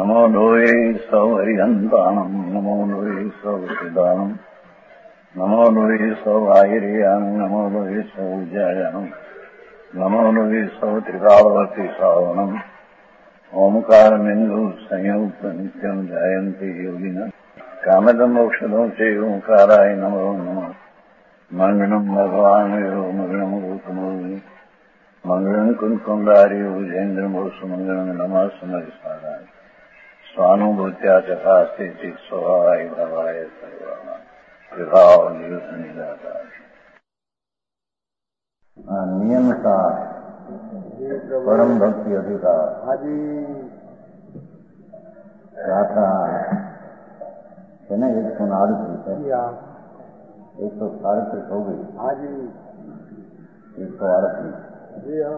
नमो लोये सौहरिहन्ताणम् नमो लोये सौहृदानम् नमो लोये सौभागिर्यानम् नमो लोये सौजायानम् नमो लोये सौत्रिकावती सावनम् ओंकारमिन्दु संयुक्त नित्यम् जायन्ति योगिनः कामदम् मोक्षदम् च ओंकाराय नमो नमः मङ्गलम् भगवान् यो मङ्गलम् गौतमोऽग्नि मङ्गलम् कुन्कुण्डार्यो विजेन्द्रमोसुमङ्गलम् नमः समरिस्मराय स्वानुभूत्या चकास्ते चित् स्वभावाय भवाय सर्वाणाम् विभाव निदाता नियम का परम भक्ति अधिकार गाथा है ना 138 है 138 हो गई 138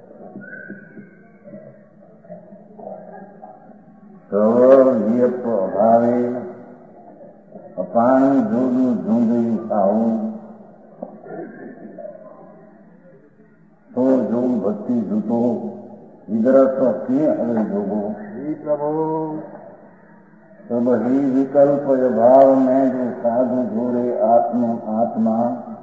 तो नियत अभावे अपाणी जोडू झूंडी साहू तो जो भक्ति जूतो इधर तो किए हमें जोगो प्रभु तब ही विकल्प भाव में जो साधु जोड़े आत्मा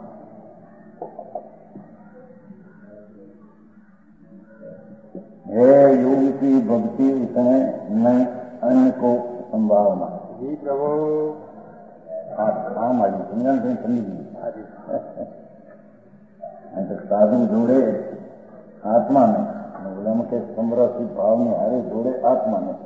है योग की भक्ति उसमें नहीं अन्य को संभावना जी प्रभु हमारी समझन से समझी तो साधु जोड़े आत्मा में ब्रह्म के समरस भाव में हरे जोड़े आत्मा में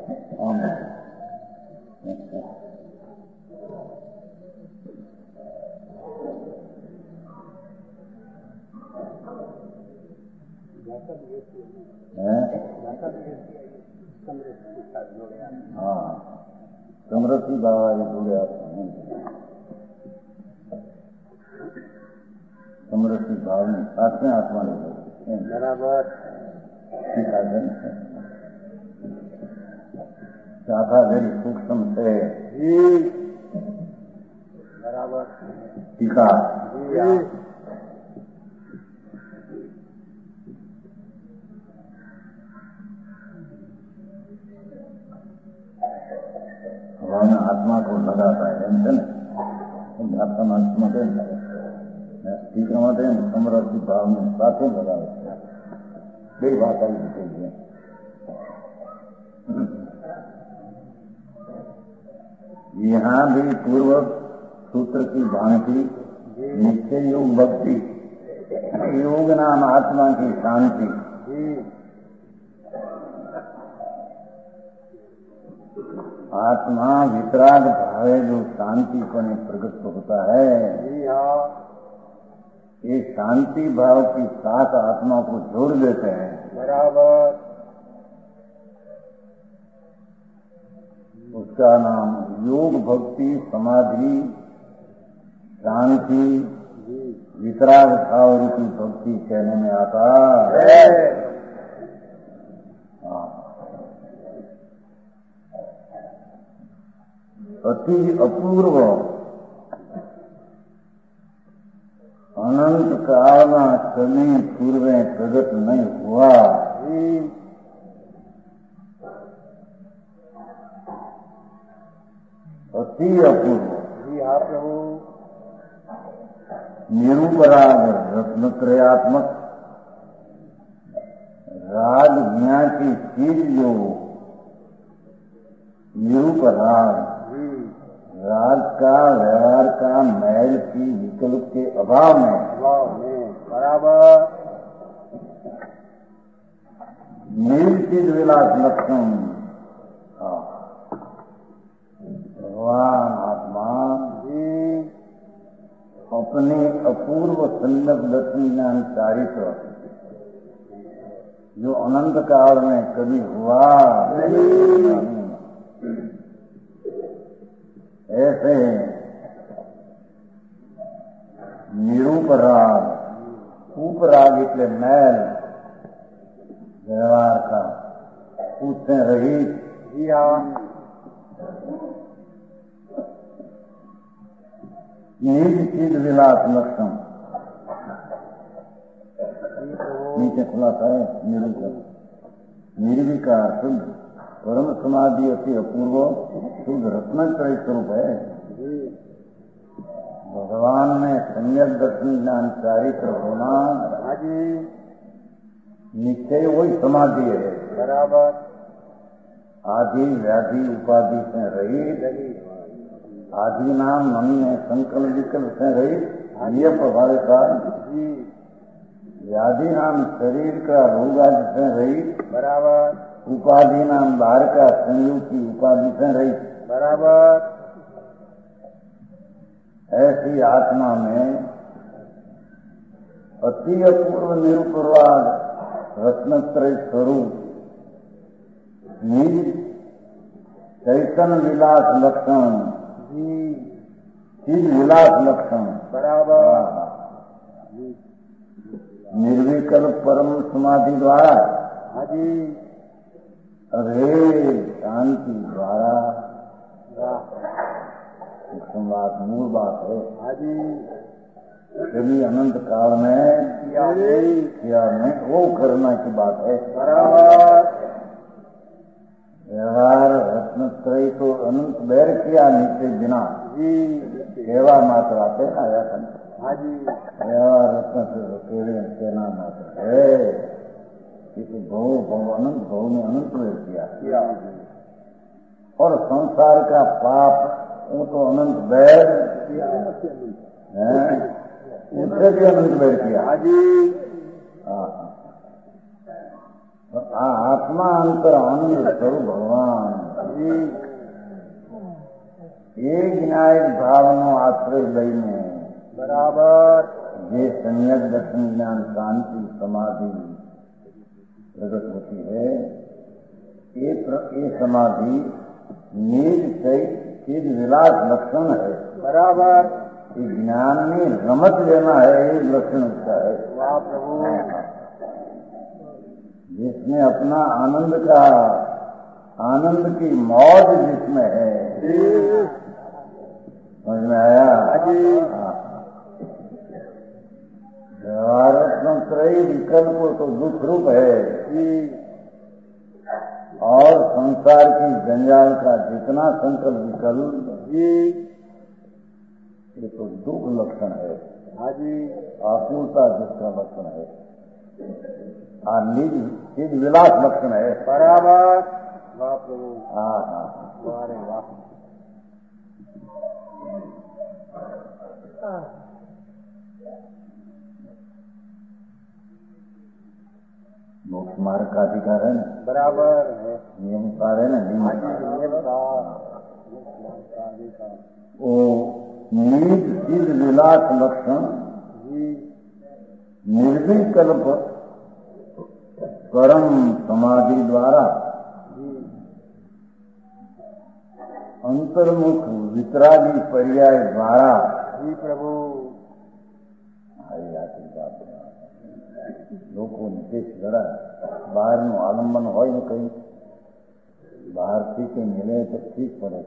हाँ समृद्धि बाबा जोड़े आत्मा समृद्धि भाव में आत्मा आत्मा नहीं बराबर शाखा वेरी सूक्ष्म से बराबर टीका भावना आत्मा को लगाता है आत्मा के ठीक रमाते हैं समृद्धि भाव में साथों लगा बड़ी भाषा भी दिखेगी यहाँ भी पूर्व सूत्र की भांति निश्चय योग भक्ति योग नाम आत्मा की शांति आत्मा वितराग भावे जो शांति पर प्रकट होता है ये शांति भाव की साथ आत्मा को जोड़ देते हैं बराबर उसका नाम योग भक्ति समाधि शांति वितराग भाव रूपी भक्ति कहने में आता है अति अपूर्व अनंत काल में कभी पूर्वे प्रगट नहीं हुआ अति अपूर्व निरुपराग रत्नत्रयात्मक राग ज्ञा की चीज जो निरुपराग राग का व्यवहार का मैल की विकल्प के अभाव में बराबर निर्चित विलास लक्षण भगवान आत्मा अपने अपूर्व सन्नत लक्ष्मी ज्ञान चारित्र जो अनंत काल में कभी हुआ ऐसे निरूपराग उपराग इतने मैल व्यवहार का उससे रहित निज विलास लक्षण नीचे खुलासा है निर्विकार शुद्ध परम समाधि अति अपूर्व शुद्ध रत्नत्रय स्वरूप है। भगवान में सम्यक दर्शन ज्ञान चारित्र होना निश्चय वही समाधि है। बराबर। आदि व्याधि उपाधि से रहित, आदि नाम मन में संकल्प विकल्प से रहित, ये प्रभाविता व्याधि नाम शरीर का रोग आदि से रहित, बराबर। उपाधि नाम बाहर का संयोग की उपाधि से रहित, बराबर। ऐसी आत्मा में अति अपूर्व निरुपवाद रत्नत्रय स्वरूप निज चैतन्य विलास लक्षण, चीज विलास लक्षण, बराबर। निर्विकल्प परम समाधि द्वारा, अरे शांति द्वारा, बात मूल बात है। यदि अनंत काल में किया नहीं वो करना की बात है। व्यवहार रत्नत्रय तो अनंत बैर किया नीचे बिना सेवा मात्र आते आया था। व्यवहार रत्न सेना मात्र है। तो भव अनंत भव में अनंत बैर किया और संसार का पाप वो तो अनंत बैर है, उससे भी अनंत बैर किया। आत्मा अंतर आनंद स्वरूप भगवान एक न्याय भावनो आश्रय लईने बराबर ये सम्यक दर्शन ज्ञान शांति समाधि प्रकट होती है। ये समाधि निज चीज विलास लक्षण है। बराबर। ज्ञान में रमत लेना है, ये लक्षण उसका है। वाह प्रभु। जिसमें अपना आनंद की मौज जिसमें है, समझ में आया? व्यवहारत्रय विकल्प तो दुख रूप है और संसार की जंजाल का जितना संकल्प विकल्प ये तो दुख लक्षण है। आकुलता जिसका लक्षण है, निज विलास लक्षण है। बराबर। वाह प्रभु। वाह रे वाह। मोक्ष मार्ग का अधिकार है ना? बराबर है। नियम सार है ना? वो निज चीज विलास लक्षण निर्विकल्प परम समाधि द्वारा अंतर्मुख वितरागी पर्याय द्वारा प्रभु बात लोगों ने देश लड़ा बहार નું આલંબન હોય ને કઈ બહારથી કઈ मिले तो ठीक पड़े।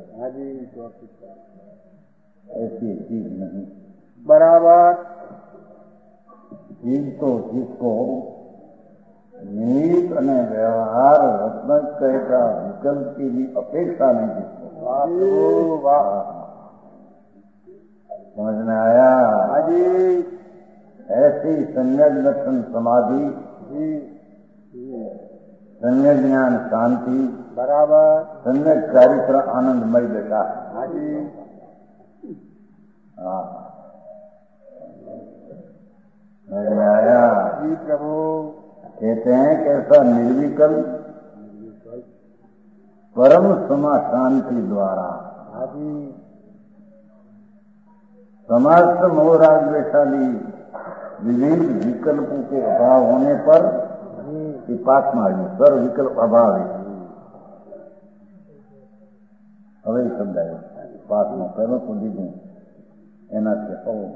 ऐसी चीज नहीं। बराबर। चीज तो जिसको नीत અને व्यवहार रत्नत्रय का विकल्प की भी अपेक्षा नहीं जिसको। समझ में आया? ऐसी सम्यक दर्शन समाधि, सम्यक ज्ञान शांति, बराबर। सम्यक चारित्र आनंदमय दशा। समझ में आया? जी प्रभु। कहते हैं कैसा निर्विकल्प परम समा शांति द्वारा समस्त मोहराग वैशाली विविध विकल्पों के अभाव होने पर पास मार्ग सर्व विकल्प अभाव है। હવે સમજાય પાસમાં પહેલો તો દીધું એનાથી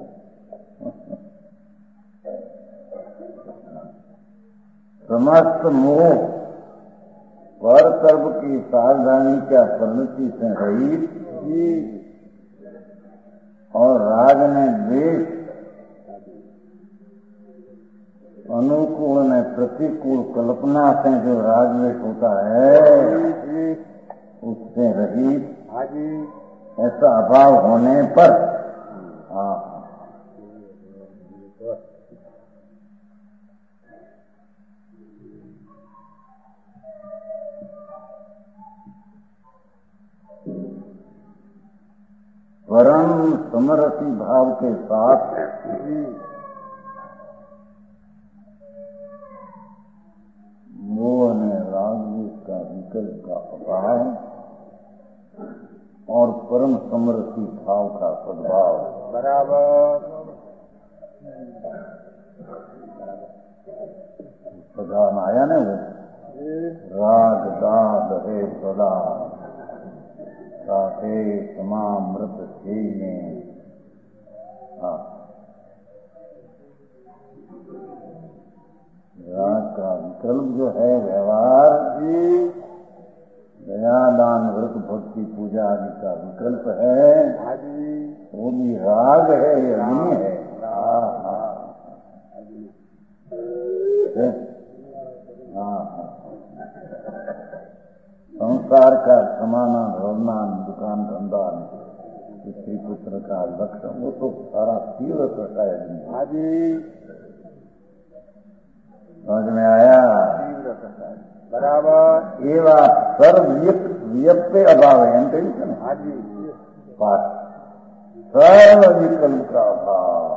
समस्त मोह पर कर्म की सावधानी क्या परिणति से रहित और राग में द्वेष अनुकूल ने प्रतिकूल कल्पना से जो राजवेश होता है उससे रहित ऐसा अभाव होने पर परम समरसी भाव के साथ मोह ने राजवेश का विकल्प का अभाव और परम समरसी भाव का सद्भाव बराबर प्रधान आया ना वो राग दाद है सदा साथे समामृत थी में राग का विकल्प जो है व्यवहार दया दान व्रत भक्ति पूजा आदि का विकल्प है वो भी राग है या नहीं है संसार का समाना रोना दुकान धंधा स्त्री पुत्र का लक्ष्य वो तो सारा तीव्र प्रकार है समझ में आया बराबर एवं सर्व व्यक्त अभाव है पाठ सर्व विकल्प का अभाव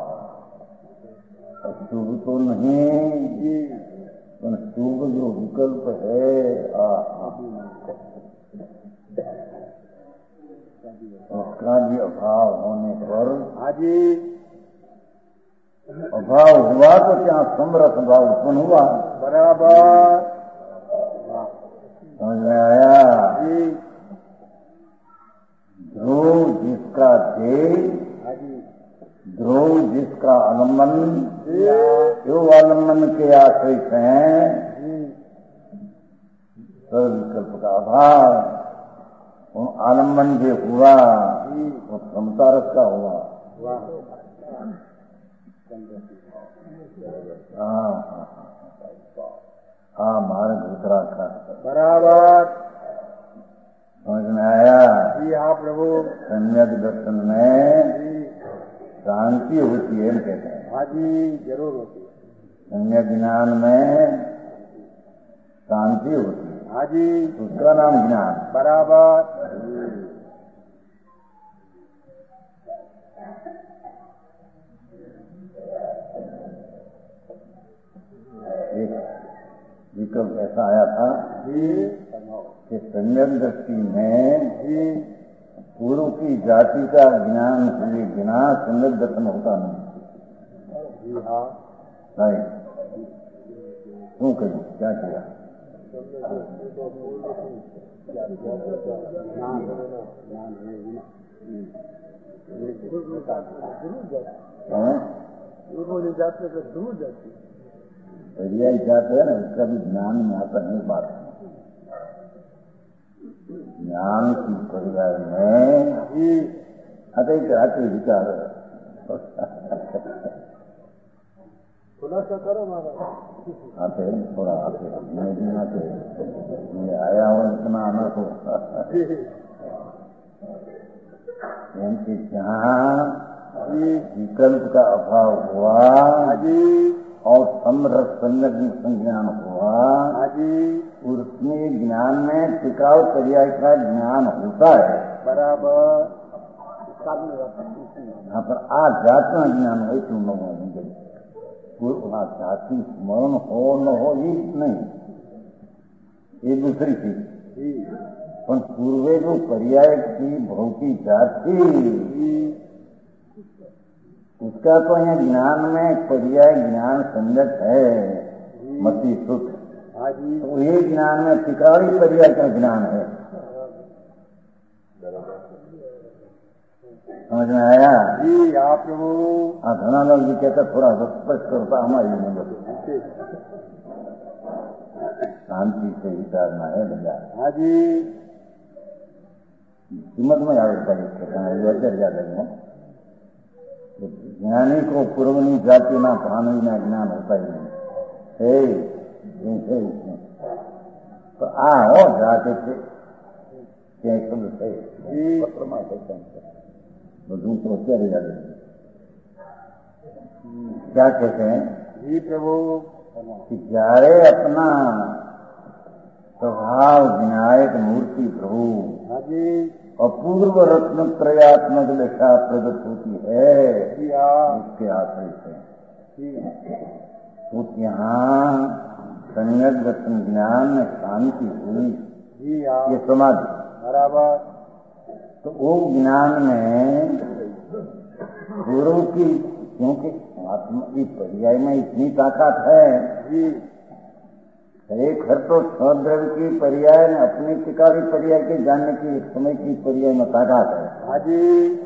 शुभ तो नहीं पर शुभ जो विकल्प है उसका भी अभाव होने पर अभाव हुआ तो क्या समरस भाव उत्पन्न हुआ बराबर समझ में आया ध्रुव जिसका ध्येय ध्रुव जिसका आलम्बन जो आलम्बन के आश्रित हैं सर्व विकल्प का अभाव आलम्बन जो हुआ वो क्षमता रस का हुआ मार्ग उत्तराखंड बराबर समझ में आया जी हाँ प्रभु सम्यक दर्शन में शांति होती है कहते हैं हाँ जी जरूर होती है सम्यक ज्ञान में शांति होती है हाँ जी उसका नाम ज्ञान बराबर एक विकल्प ऐसा आया था कि सम्यक दृष्टि में पूर्व की जाति का ज्ञान हुए बिना सम्यक दर्शन होता नहीं क्यों कही क्या किया पर्याय जाते है ना उसका भी ज्ञान में आता नहीं बात ज्ञान की पर्याय में आते विचार खुलासा करो आते थोड़ा आते मैं भी आते ये आया हूँ इतना आना तो इनके जहाँ विकल्प का अभाव हुआ और समरस संज्ञान हुआ उसमें ज्ञान में टिकाऊ पर्याय का ज्ञान होता है बराबर यहाँ पर आध्यात्म ज्ञान हो तुम लोगों ने आध्यात्मिक स्मरण हो न हो ये नहीं ये दूसरी चीज पर पूर्वे जो पर्याय की भौकी जाति उसका तो यहाँ ज्ञान में पर्याय ज्ञान संगत है मति सुख तो ये ज्ञान में टिकावी पर्याय का ज्ञान है समझ में आया जी आप प्रभु घना लोग भी कहता थोड़ा स्पष्ट करता हमारी नहीं शांति से विचारना है भैया हाँ जी कीमत में आवश्यकता कहते हैं ये ज्यादा है ज्ञानी को पूर्वनी जाति ना प्राणी ना ज्ञान होता ही नहीं તો આ હો જાતે છે ક્યાંય શબ્દ થઈ પત્રમાં બધું તો અત્યારે યાદ क्या कहते हैं जी प्रभु कि જ્યારે अपना स्वभाव विनायक मूर्ति प्रभु हाँ जी अपूर्व रत्न त्रयात्मक दशा प्रकट होती है जी हाँ उसके आश्रय से जी तो यहाँ सम्यक दर्शन ज्ञान में शांति हुई जी हाँ ये समाधि बराबर तो वो ज्ञान में गुरु की क्योंकि आत्मा की पर्याय में इतनी ताकत है जी एक हर तो स्वद्रव्य की पर्याय ने अपनी टिकारी पर्याय के जानने की एक समय की पर्याय में ताकत है हाँ जी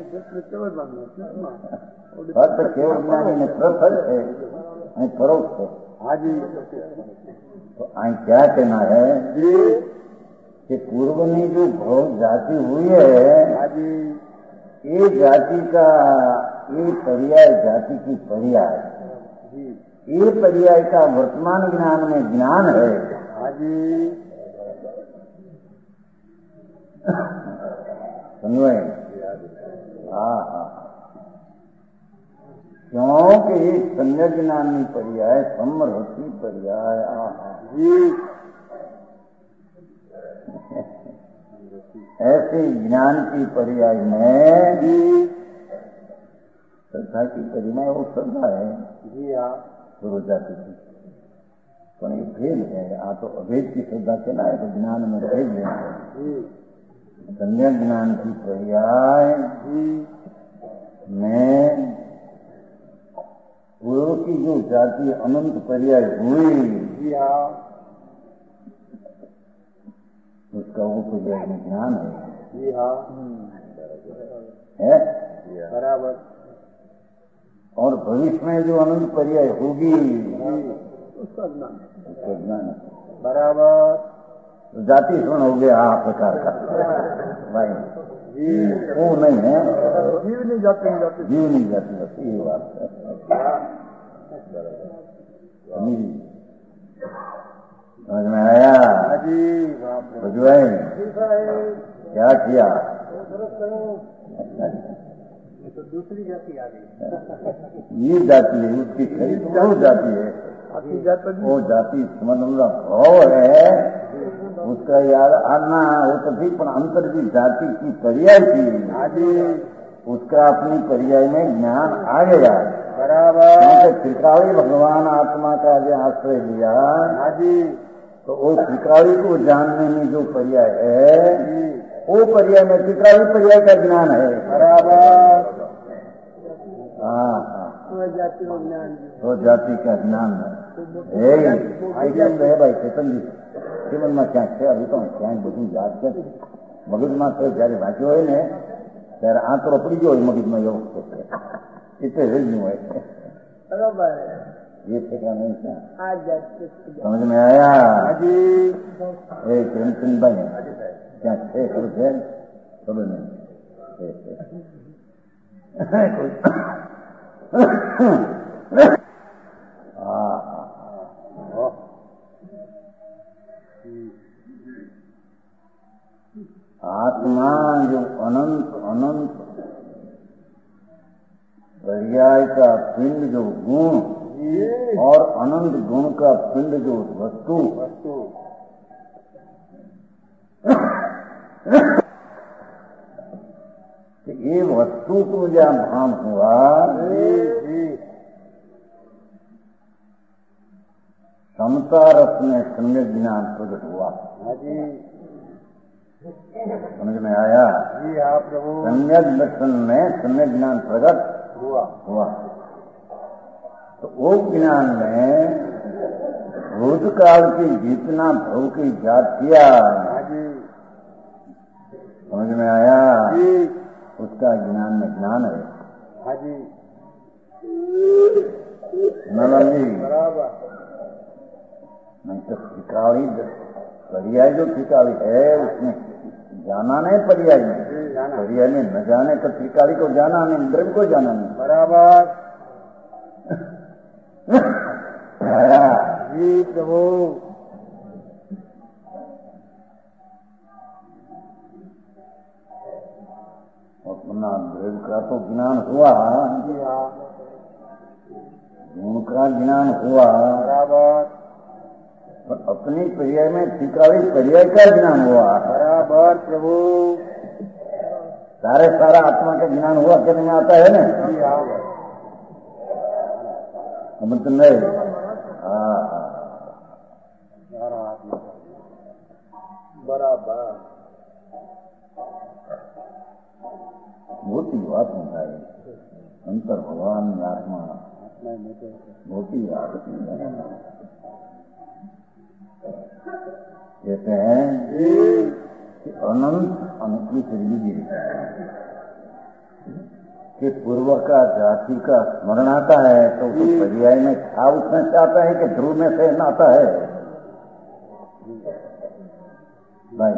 अर्थ केवल ज्ञानी में प्रफल है परोक्ष है हाँ जी तो आई क्या कहना है जी कि पूर्व में जो भोग जाति हुई है हाँ जी ये जाति का ये पर्याय जाति की पर्याय जी ये पर्याय का वर्तमान ज्ञान में ज्ञान है हाँ जी समझे हाँ हाँ क्योंकि ये सम्यक ज्ञान में पर्याय समृद्धि पर्याय जी ऐसे ज्ञान की पर्याय में जी श्रद्धा की परिमा वो श्रद्धा है जी हाँ पूर्व जाति की तो ये भेद है आ तो अभेद की श्रद्धा के ना है तो ज्ञान में भेद है जी सम्यक ज्ञान की पर्याय जी में पूर्व की जो जाति अनंत पर्याय हुई जी हाँ उसका वो पर्याय में ज्ञान है जी हाँ बराबर और भविष्य में जो अनंत पर्याय होगी उसका ज्ञान उसका ज्ञान है बराबर तो जाति सुन हो गया आ प्रकार का भाई जी वो नहीं है जीव नहीं जाते जीव नहीं जाती बस ये बात है समझ में आया हाँ जी बाप रे बुझवाई क्या किया तो दूसरी जाति आ गई ये जाति है उसकी खरीद वो जाति है वो जाति मतलब भाव है उसका याद आना वो तो ठीक पर अंतर की जाति की पर्याय थी हाँ जी उसका अपनी पर्याय में ज्ञान आ गया बराबर त्रिकाली भगवान आत्मा का जो आश्रय लिया हाँ जी तो वो त्रिकाली को जानने में जो पर्याय है जी वो पर्याय में त्रिकाली पर्याय का ज्ञान है बराबर हाँ जाति का ज्ञान तो जाति का ज्ञान है भाई चेतन जी જીવનમાં ક્યાંક છે હજુ તો ક્યાંય બધું યાદ છે મગજમાં તો જયારે વાંચ્યો હોય ને ત્યારે આંતરો પડી ગયો હોય મગજમાં એવું એટલે રહી ગયું હોય बराबर ये ठेका नहीं क्या आज समझ में आया हाँ जी प्रेमचंद भाई क्या है खबर है खबर नहीं आत्मा जो अनंत अनंत पर्याय का पिंड जो गुण और अनंत गुण का पिंड जो वस्तु ये वस्तु को जहाँ भान हुआ समता रस में सम्यक ज्ञान प्रकट हुआ समझ में आया जी हाँ प्रभु सम्यक दर्शन में सम्यक ज्ञान प्रकट हुआ तो वो ज्ञान में भूतकाल की जितना भव की जातियां समझ में आया उसका ज्ञान में ज्ञान है हाँ जी नलन जी बराबर नहीं तो त्रिकाली पर्याय जो त्रिकाली है उसमें जाना नहीं पर्याय में पर्याय में न जाने तो त्रिकाली को जाना नहीं द्रव्य को जाना नहीं बराबर जी प्रभु। अपना भेद का तो ज्ञान हुआ, जी हाँ गुण का ज्ञान हुआ, बराबर पर अपनी पर्याय में ठिकावी पर्याय का ज्ञान हुआ। बराबर प्रभु। सारे सारा आत्मा का ज्ञान हुआ कि नहीं आता है ना? जी हाँ समझ नहीं? हाँ सारा आत्मा बराबर। मोटी बात है अंतर भगवान में आत्मा मोटी बात कहते हैं कि अनंत अनुकूल जिंदगी कि पूर्व का जाति का स्मरण आता है तो पर्याय में था उसमें से आता है कि ध्रुव में से आता है भाई?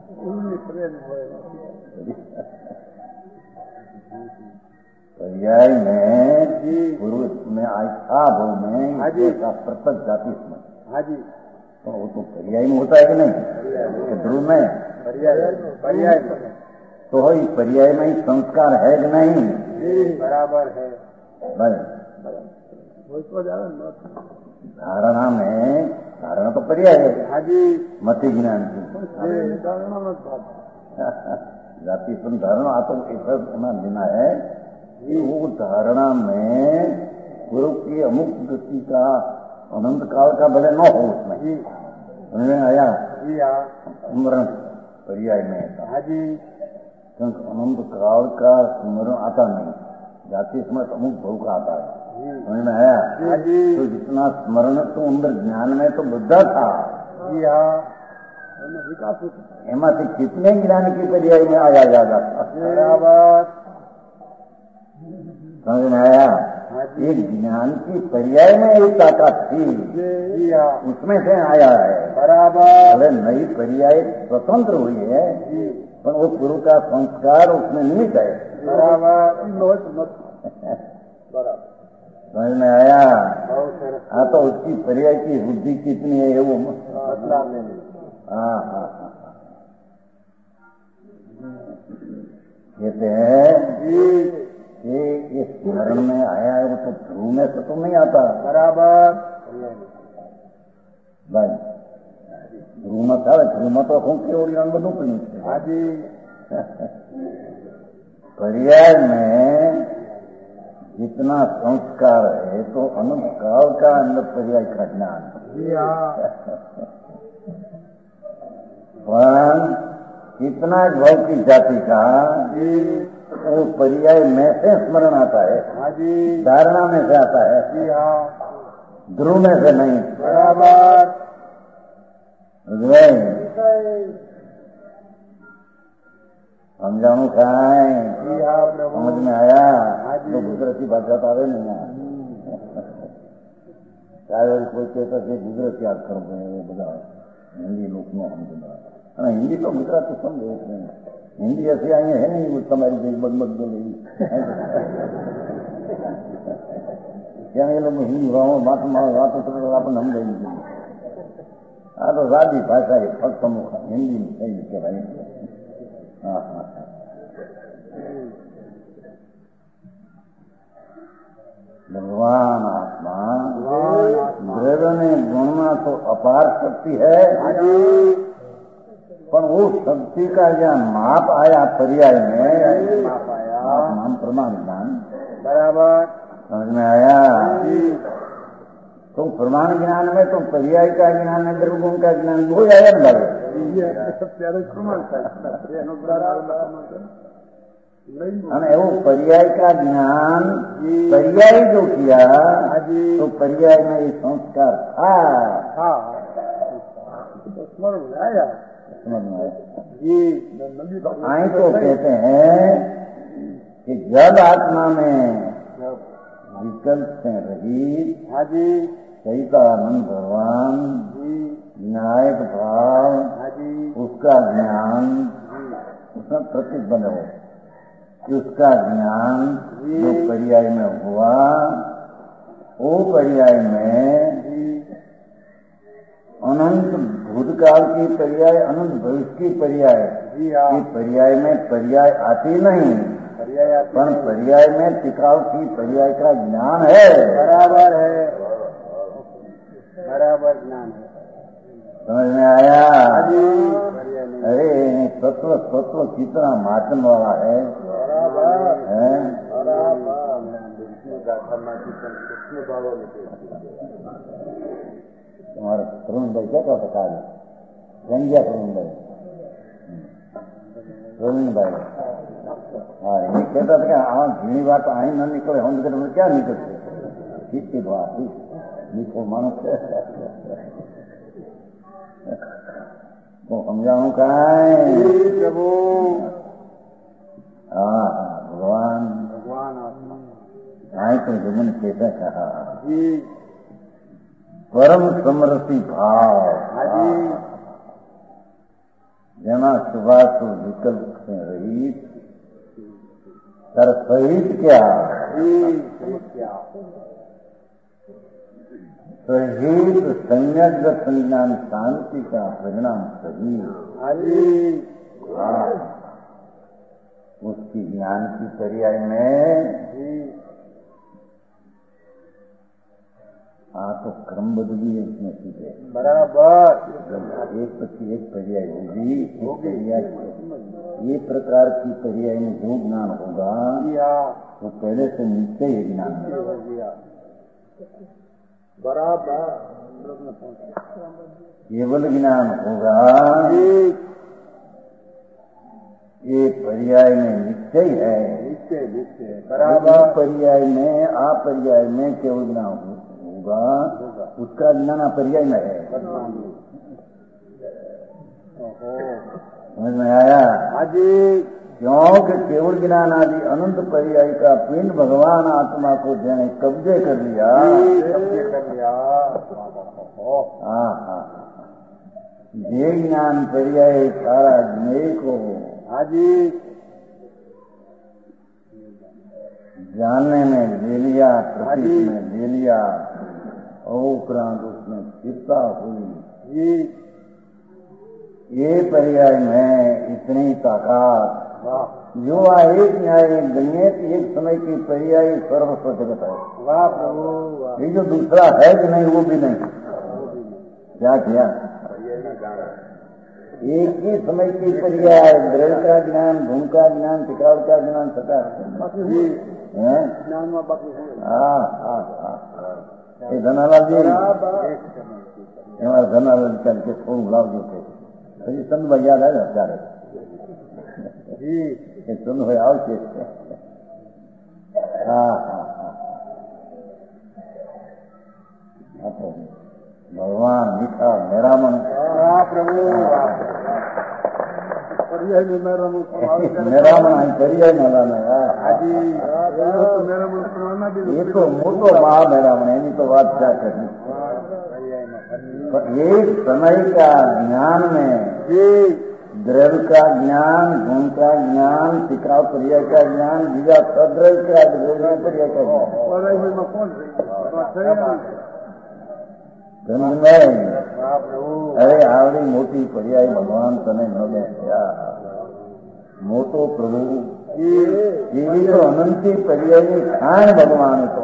पर्याय में पूर्व में था वो में का प्रत्यक्ष जाति स्मरण। हाँ जी तो वो तो पर्याय में होता है कि नहीं? ध्रुव में पर्याय तो ही पर्याय में ही संस्कार है कि नहीं? बराबर है भाई धारणा में धारणा तो पर्याय है। हाँ जी मति ज्ञान की जाति धारणा तो इतना लेना है कि वो धारणा में गुरु की अमुक गति का अनंत काल का भले न हो उसमें समझ में आया? स्मरण पर्याय में ऐसा। हाँ जी क्योंकि अनंत काल का स्मरण आता नहीं, जाति स्मरण अमुक भव का आता है। समझ में आया? हाँ जी तो जितना स्मरण तो अंदर ज्ञान में तो बुद्धा था। जी हाँ विकास एमा से कितने ज्ञान की पर्याय में आया जाता था? बराबर समझ में आया? एक ज्ञान की पर्याय में एक ताकत थी, जी हाँ उसमें से आया है। बराबर भले नई पर्याय स्वतंत्र हुई है पर वो गुरु का संस्कार उसमें निमित्त है। बराबर बराबर समझ में आया? बहुत सरस। हाँ तो उसकी पर्याय की बुद्धि कितनी है वो मसला में हाँ हाँ हाँ कहते हैं कि ये स्मरण में आया है वो तो ध्रुव में से तो नहीं आता। बराबर भाई ध्रुवमत આવે ध्रुवमत આખું કેવડી રંગ બધું પણ છે। हाँ जी पर्याय में जितना संस्कार है तो अनंत काल का अंदर पर्याय का ज्ञान जी हाँ पर कितना भाव की जाति का वो पर्याय में से स्मरण आता है। हाँ जी धारणा में से आता है, जी हाँ ध्रुव में से नहीं। बराबर समझाणु खाए जी हाँ प्रभु समझ में आया? हाँ जी। तो गुजराती भाषा तो आवे नहीं चाहे कोई कहता है गुजराती अक्षर બધા हिंदी लोग નો समझना हिंदी तो गुजराती समझे हिंदी ऐसी आई है नहीं तुम्हारी देश बगमग बोले क्या ये लोग हिंदी बात अपन हम गई हाँ तो सादी भाषा है फक्त हिंदी में सही लिखे भाई। हाँ हाँ भगवान आत्मा द्रव्य में गुणना तो अपार शक्ति है पर वो शक्ति का जो माप आया पर्याय में नाम प्रमाण ज्ञान बराबर समझ में आया? तो प्रमाण ज्ञान में तो पर्याय का ज्ञान है द्रव्य गुण का ज्ञान हो जाएगा ना भाई। એવું पर्याय का ज्ञान पर्याय जो किया तो पर्याय में ये संस्कार था। समझ में आया जी। आई तो कहते हैं कि जब आत्मा में विकल्प से रहित हाँ जी सहितानंद भगवान विनायक भाव उसका ज्ञान उसमें प्रतिबंध है कि उसका ज्ञान जो पर्याय में हुआ वो पर्याय में अनंत भूतकाल की पर्याय, अनंत भविष्य की पर्याय। जी हाँ। ये पर्याय में पर्याय आती नहीं, पर्याय आती पर नहीं। पर्याय में टिकाव की पर्याय का ज्ञान है। बराबर है, बराबर ज्ञान है। समझ में आया? पर्याय नहीं। अरे तत्व तत्व कितना मातम वाला है। बराबर हैं? तुम्हारा तरुण भाई क्या कहता है? गंजा तरुण भाई, तरुण भाई, हाँ ये कहता था कि हाँ घनी बात आई न निकले हम तो क्या निकलते ठीक की बात निको मानो तो समझाऊं कहाँ है प्रभु। हाँ भगवान भगवान आत्मा आए तो जमन कहता कहा जी। परम समरसी भाव जना सुभाषु विकल्प से रहित कर सहित क्या सहित संयज्ञ संज्ञान शांति का परिणाम सही। उसकी ज्ञान की पर्याय में तो क्रम बदल भी है उसमें सीधे बराबर। एक पची एक पर्याय होगी। पर्याय ये प्रकार की पर्याय में जो ज्ञान होगा तो पहले से निश्चय ही ज्ञान हो गया। बराबर। केवल ज्ञान होगा ये पर्याय में निश्चय है। निश्चय निश्चय बराबर। पर्याय में अपर्याय में केवल ज्ञान होगा उसका ज्ञान अपर्याय में है। समझ में आया? क्योंकि केवल ज्ञान आदि अनंत पर्याय का पिंड भगवान आत्मा को देने कब्जे कर लिया। ये ज्ञान पर्याय सारा ज्ञेय को जानने में ले लिया, प्रतीक में ले लिया और उपरांत उसमें स्थिरता हुई। ये पर्याय में इतनी ताकत जो एक न्याय गणित एक समय की पर्याय सर्वस्व जगत है। वाह प्रभु। ये जो दूसरा है कि नहीं वो भी नहीं। क्या किया? एक ही समय की पर्याय द्रव्य का ज्ञान, धूम का ज्ञान, टिकाव का ज्ञान सटा धनालाल जी धनालाल चल के फोन लाभ जो थे हजी संत भाई याद है बेचारे सुन हो आओ चेत भगवान मीठा मेरा मन प्रभु। मेरा मन आई पर्याय मला ये तो मोटो महा मेरा मन एनी तो बात क्या करनी। एक समय का ज्ञान में द्रव्य का ज्ञान, गुण का ज्ञान, टिकाऊ पर्याय का ज्ञान, बीजा सद्रव्य का द्रव्य पर्याय का ज्ञान में अरे आवड़ी मोटी पर्याय भगवान तने न बेचा मोटो प्रभु एवी तो अनंती पर्याय खाण भगवान तो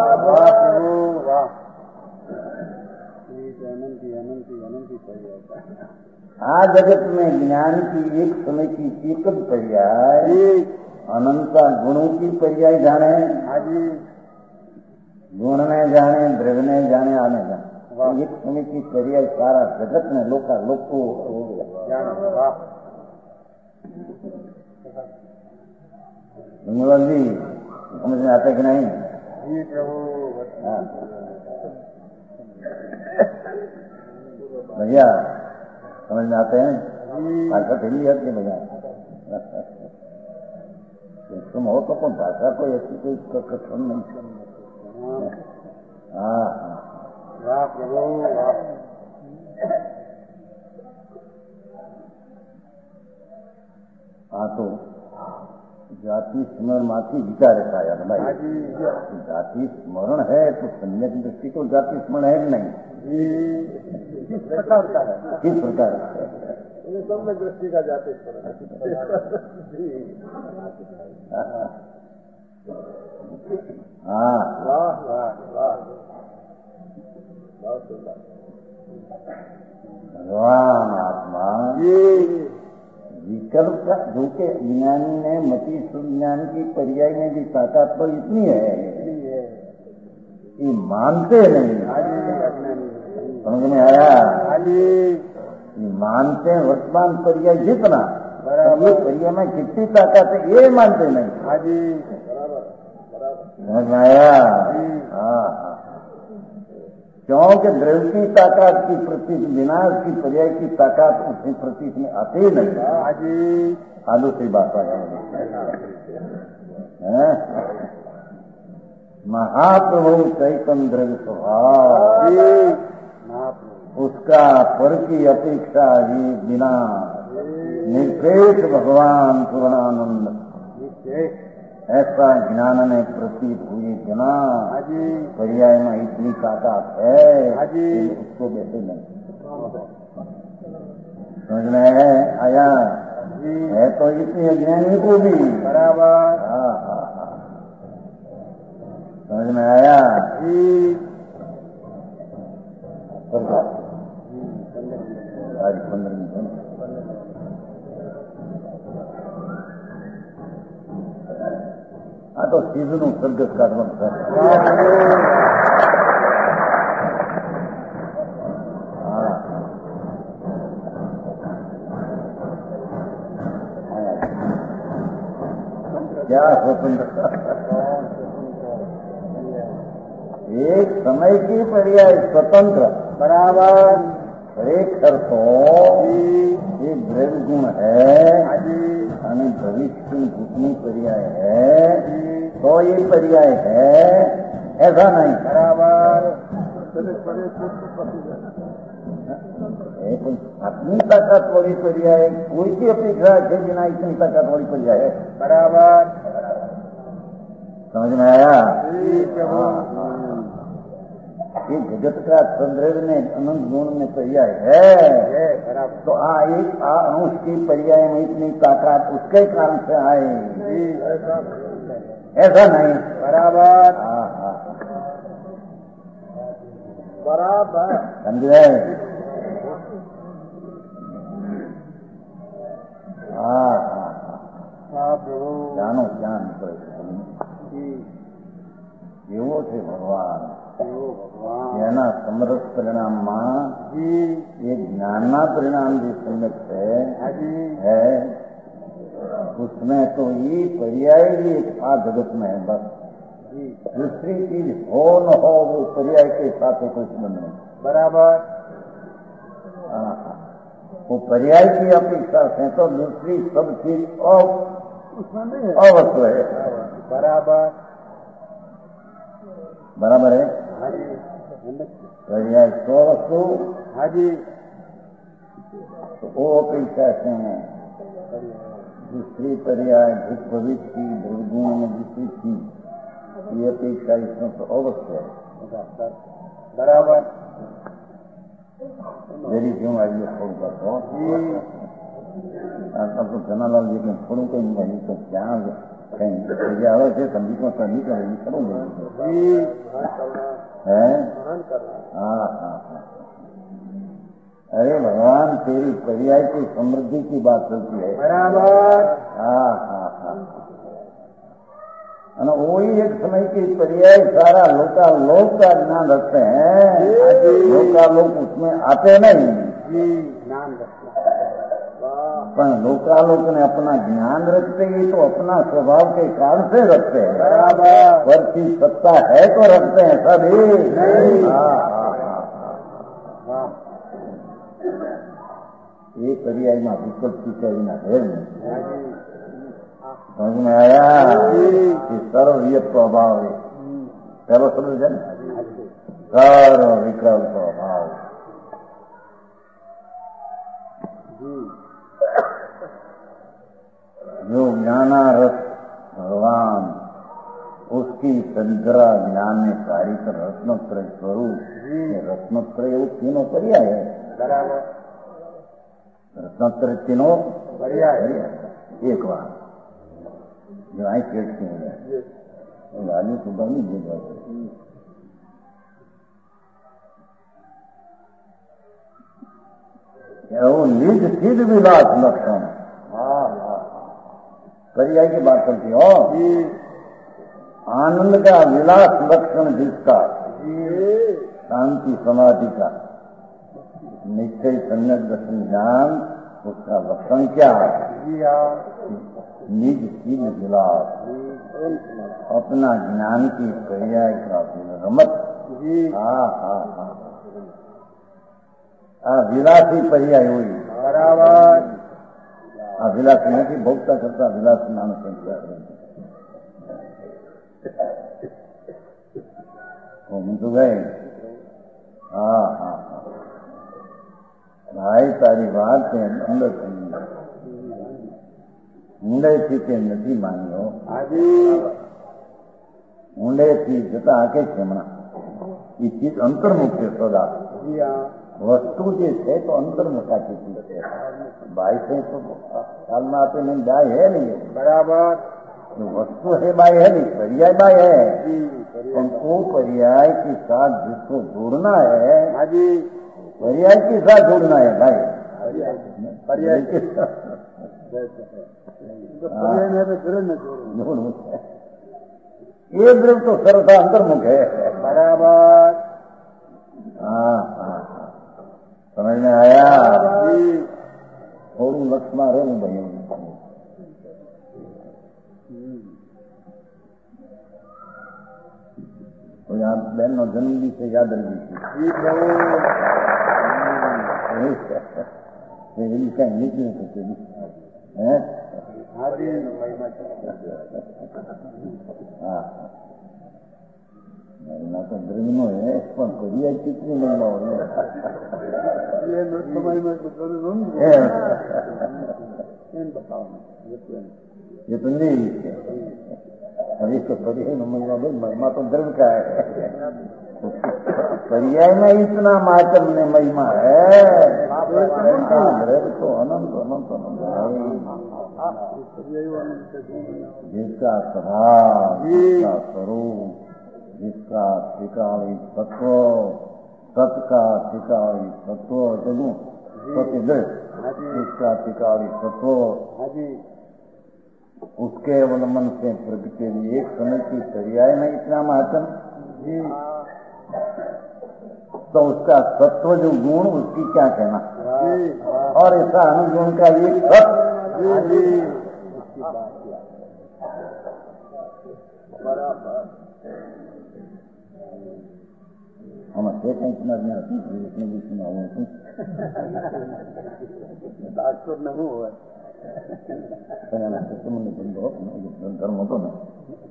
आ जगत में ज्ञान की एक समय की एक पर्याय अनंता गुणों की पर्याय जाने गुण में जाने द्रव्य में जाने आने जाने एक समय की पर्याय सारा जगत में लोका लोको हो गया। धन्यवाद जी समझ में आता कि नहीं? भैया समझ में आते हैं? भाषा ढीली है कि भैया तुम हो तो कौन भाषा को ऐसी कोई कठिन नहीं। वाह प्रभु वाह। तो जाति स्मरण माथी विचार था भाई। हाँ जी जाति स्मरण है तो सम्यक दृष्टि को जाति स्मरण है कि नहीं? जी किस प्रकार का है? किस प्रकार सम्यक दृष्टि का जाति स्मरण जी। हाँ वाह वाह वाह बहुत सुंदर। भगवान आत्मा जी विकल्प का जो के ज्ञानी ने मति सुज्ञान की पर्याय में भी ताकत तो इतनी है कि मानते नहीं। समझ में आया? मानते हैं वर्तमान पर्याय जितना, ये पर्याय में कितनी ताकत है ये मानते नहीं। समझ में आया? हाँ। क्योंकि द्रव्य की ताकत की प्रति विनाश की पर्याय की ताकत उसकी प्रतीक में आते ही नहीं। आलू से बात आ महाप्रभु चैतन्य द्रव्य स्वभाव, उसका पर की अपेक्षा ही बिना निर्पेक्ष भगवान पूर्णानंद ऐसा ज्ञान में प्रतीत हुए बिना पर्याय में इतनी ताकत है उसको वैसे नहीं समझ में आया है तो इतनी अज्ञानी को भी बराबर। हाँ समझ में आया? आज 15 मिनट हाँ तो सीजन सर्गस का क्या स्वतंत्र एक समय की पर्याय स्वतंत्र बराबर खरेखर तो ये द्रव्य गुण है અને भविष्य की जितनी पर्याय है तो ये पर्याय है ऐसा नहीं बराबर। अपनी ताकत वाली पर्याय कोई की अपेक्षा के बिना इतनी ताकत वाली पर्याय है बराबर। समझ में आया? ये जगत का संद्रव्य में अनंत गुण में पर्याय है तो एक अंश की पर्याय में इतनी ताकत उसके कारण से आए ऐसा नहीं बराबर। बराबर समझे? જાણો જ્ઞાન એવો છે ભગવાન જેના સમરસ પરિણામમાં એ જ્ઞાનના પરિણામ જે સંગત है उसमें तो ये पर्याय भी आ जगत में है बस। दूसरी चीज हो न हो वो पर्याय के साथ कोई संबंध नहीं बराबर। वो पर्याय की अपेक्षा से तो दूसरी सब चीज अवश्य है बराबर। बराबर है पर्याय तो वस्तु तो वो अपेक्षा से दूसरी पर्याय भविष्य की दुर्गुण में दूसरी चीज ये अपेक्षा इसमें तो अवश्य है बराबर। मेरी क्यों आइए छोड़कर तो जनालाल जी के छोड़ू कहीं नहीं तो क्या कहीं आवे थे तभी को तभी करेंगे करूँगे है। हाँ अरे भगवान तेरी पर्याय की समृद्धि की बात चलती है बराबर। हाँ वही एक समय की पर्याय सारा लोक का ज्ञान रखते हैं लोकालोक उसमें आते नहीं पर लोकालोक ने अपना ज्ञान रखते ही तो अपना स्वभाव के कारण से रखते हैं बराबर। पर की सत्ता है तो रखते हैं सभी। ये पर्याय में विकल्प की कहीं है समझ में आया कि सर्वयत्व अभाव है चलो समझ जाए सर्व विकल्प अभाव जो ज्ञाना रस सदग्रा ज्ञान में कार्य कर रत्नत्रय स्वरूप रत्नत्रय એવું तीनों पर्याय है बराबर रत्नत्रय तीनों पर्याय एक बार जो आई पेट के हो जाए गाली सुबह नहीं दे जाते वो निज सिद्ध विलास लक्षण पर्याय की बात करती हो आनंद का विलास लक्षण जिसका शांति समाधि का निश्चय सम्यक दर्शन ज्ञान उसका लक्षण क्या है निज सिद्ध विलास अपना ज्ञान की पर्याय का रमत विलासी पर्याय हुई बराबर विलास नहीं भोगता करता विलास नाम संख्या तो गए भाई तारी बात है अंदर ઊંડે થી તે નથી માન્યો ઊંડે થી જતા આકે છે હમણાં એ ચીજ અંતર્મુખ છે સદા વસ્તુ જે છે તો અંતર્મુખાથી ચીજ છે બાય છે તો હાલમાં આપીને બાય હે નહીં बराबर वस्तु है बाय है नहीं पर्याय बाय है वो पर्याय के साथ जिसको जोड़ना है पर्याय के साथ जोड़ना है भाई पर्याय के साथ ये द्रव तो सर्वथा अंतर्मुख है बराबर समझ में आया थोड़ू लक्ष्य में रहूं भाई तो यहाँ बहन नो जन्मदिन से याद रखी कहीं नहीं सकते महिमा तो द्रव्य है पण करिए कितनी महिमा हो ये तो नहीं अभी तो पर्याय महिमा भाई महिमा तो द्रव्य का है पर्याय में इतना मात्र में महिमा है द्रव्य तो अनंत अनंत अनंत है जिसका स्वभाव जिसका स्वरूप जिसका त्रिकाली तत्व सत का त्रिकाली तत्व चलू सत्य जिसका त्रिकाली तत्व उसके अवलंबन से प्रकृति एक समय की पर्याय में इतना महत्व तो उसका सत्व जो गुण उसकी क्या कहना और ऐसा अनुगुण का एक सत्य हम अच्छे कहीं समझ में आती इसमें भी सुना डॉक्टर नहीं हुआ धर्म तो नहीं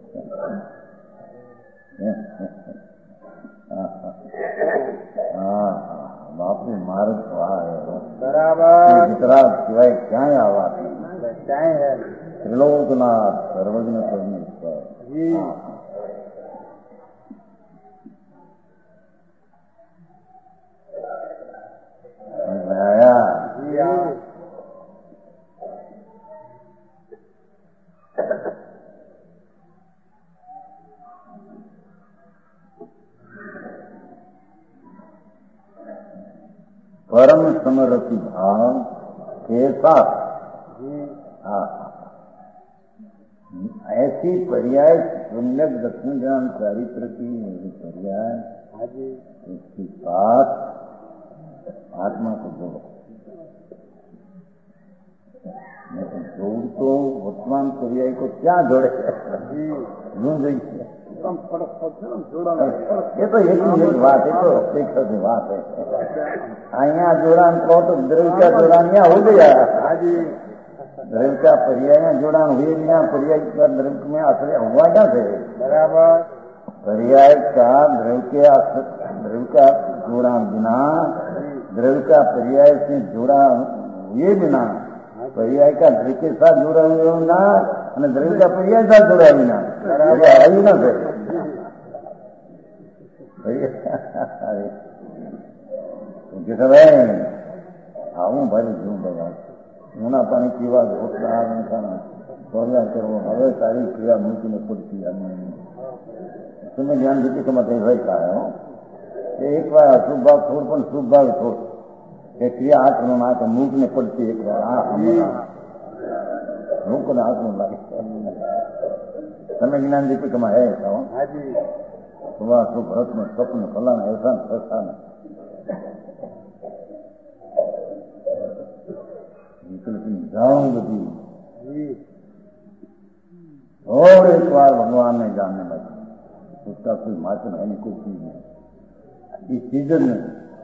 बाप ने मार्ग तो बराबर वितराग सिवाय क्या आवाज क्या है त्रिलोकनाथ सर्वज्ञ परमेश्वर आया परम समरति भाव के साथ ऐसी पर्याय सम्यक दक्षिण ज्ञान चारित्र की पर्याय इसके साथ आत्मा को जोड़ो लेकिन जोड़ तो वर्तमान पर्याय को क्या जोड़े यूं देखिए ये तो एक बात है तो अपेक्षा की बात है અહીંયા જોડાણ કહો તો દ્રવ્ય જોડાણ यहाँ हो गया द्रव्य का पर्याय जोड़ान हुए यहाँ पर्याय का द्रव्य में आश्रय हुआ क्या थे बराबर पर्याय का द्रव्य का जोड़ान बिना द्रव्य का पर्याय से जोड़ा हुए बिना पर्याय का द्रव्य के साथ जोड़ा हुए ना द्रव्य का पर्याय साथ जोड़ा बिना आई ना फिर ભાઈ આવું ભાઈ શું ભગવાન ઉના પાણી પીવા રોટલા સોર્યા કરવો હવે સારી ક્રિયા મૂકીને પડતી તમે જ્ઞાન દીધી કે માટે હોય કાય એક વાર અશુભ ભાવ થોડ પણ શુભ ભાવ થોડ એ ક્રિયા હાથનું નાખ મૂકને પડતી એક વાર આ મૂકને હાથનું લાગે તમે જ્ઞાન દીધી કે હે સુવા શુભ રત્ન સ્વપ્ન ફલાના એવસાન પ્રસ્થાન जाऊं बधी और एक बार भगवान ने जानने लगा उसका कोई माचन है नहीं, कोई चीज नहीं इस सीजन में।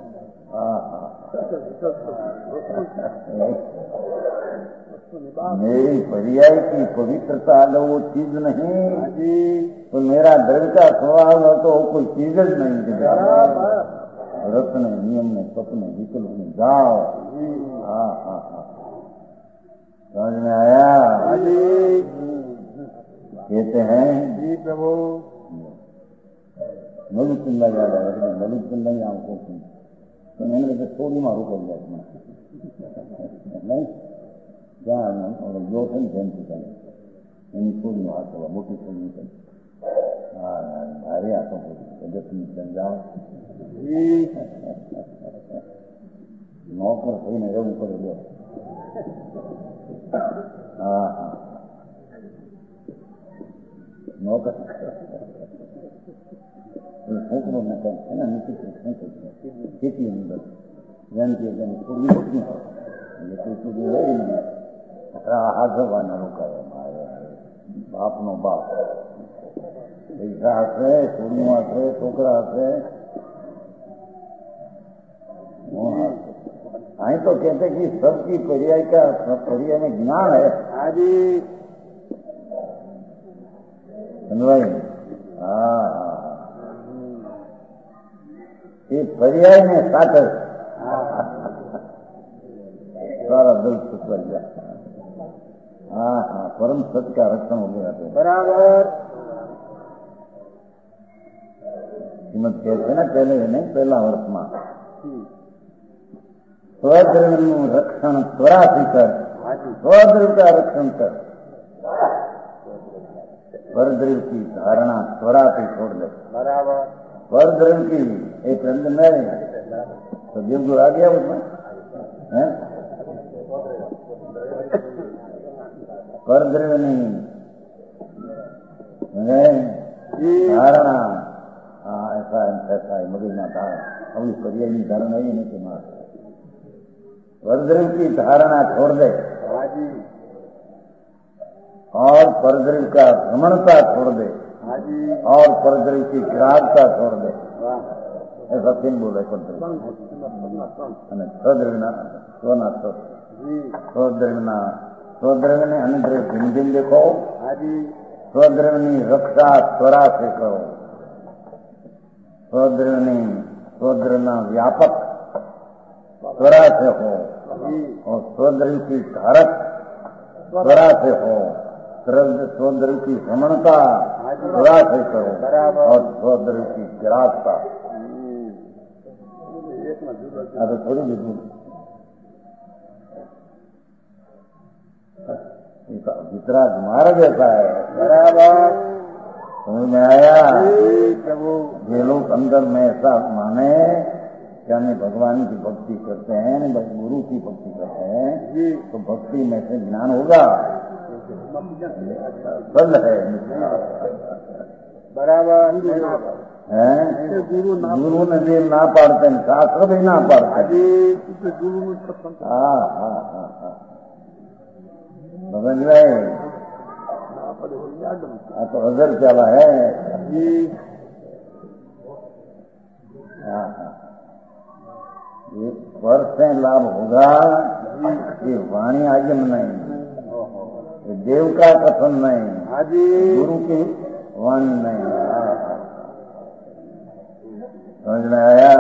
मेरी पर्याय की पवित्रता अगर वो चीज नहीं तो मेरा दिल का स्वभाव है तो कोई चीज ज नहीं। रत्न नियम में स्वप्न विकल्प में जाओ। समझ में आया? कहते हैं जी प्रभु मलुचंदा याद आया मलुचंदा आंखों की तो मैंने कहा थोड़ी मारू कर लिया नहीं क्या और जो थे जयंती करें थोड़ी मार कर मोटी थोड़ी कर भारी हाथों को जब चल जाओ नौकर सही नहीं रहू कर लो। नौकर है ना खेती अंदर जयंती थोड़ी होती है ये कोई है ही नहीं। हाथवाना रोका है बाप नो बाप पैसा हसे छोड़ियों हसे छोकरा हसे आई तो कहते कि सबकी पर्याय का पर्याय में ज्ञान है। हाँ जी भाई ये पर्याय में साथ सारा दिल सुख लग गया। परम सत्य का रक्षण हो गया बराबर। श्रीमद कहते ना पहले नहीं पहला वर्ष में स्वद्रव्य रक्षण त्वराથી कर स्वद्रव्य का रक्षण कर परद्रव्य की धारणा त्वराથી छोड़ दे बराबर। परद्रव्य की एक रंग में तो जीव आ गया उसमें है परद्रव्य नहीं धारणा ऐसा ऐसा मगज में धारणा अपनी पर्याय की धारणा ही नहीं तुम्हारा परद्रव्य की धारणा छोड़ दे और परद्रव्य का भ्रमणता छोड़ दे और परद्रव्य की ग्राहकता छोड़ दे ऐसा तीन बोले स्वद्रव्य सोना स्वद्रव्य स्वद्रव्य ने अनुद्रव्य भिन्न भिन्न देखो स्वद्रव्य रक्षा त्वरा से करो स्वद्रव्य व्यापक त्वरा से हो और स्वद्रव्य की धारक त्वरा से हो स्वद्रव्य की भ्रमणता त्वरा से करो और स्वद्रव्य की ग्राहकता तो थोड़ी बिल्कुल वितराग मार्ग ऐसा है बराबर। समझ में आया? ये लोग अंदर में ऐसा माने कि हमें भगवान की भक्ति करते हैं गुरु की भक्ति करते हैं तो भक्ति में से ज्ञान होगा फल है बराबर है। गुरु ने भी ना पाड़ते हैं शास्त्र भी ना पाड़ते समझ रहे तो अजर चला है ये पर से लाभ होगा ये वाणी आगम नहीं ये देव का कथन नहीं गुरु की वाणी नहीं। समझ में आया?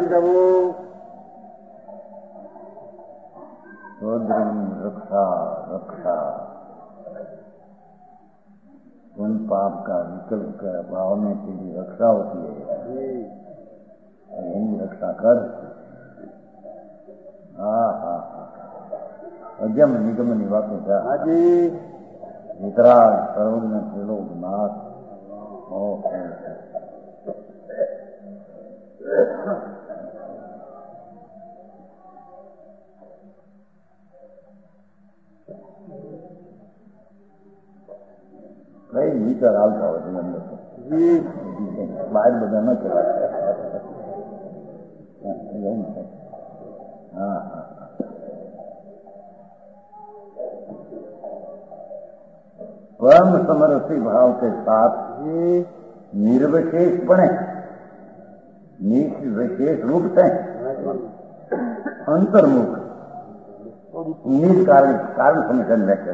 रक्षा रक्षा उन पाप का विकल्प का भाव में तेरी रक्षा होती है એની રક્ષા કર. હા હા હા અજમ નિગમની વાતો છે. હાજી વિતરાગ સર્વજ્ઞ ત્રિલોક નાથ. કઈ વિચાર આવતા હોય છે અંદર બહાર બધા ન કહેવાય. હા હા परम समरसी भाव के साथ निर्विशेषपणे निर्विशेष रूप से अंतर्मुख निज कारण कारण समीकरण व्याख्या